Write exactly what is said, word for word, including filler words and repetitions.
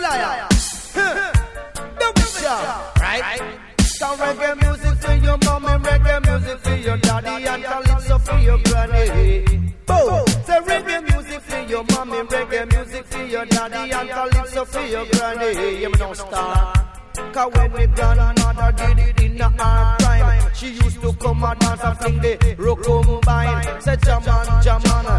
liar. Don't shout, right? Some reggae music for your mommy, reggae music for your daddy, and calypso for your granny. Boom! Say reggae music for your mommy, reggae music for your daddy, and calypso for your granny. You don't start. Cause when me grandmother did it in the hard time, she used to come and dance and sing the rock combine. Say Jaman, Jaman,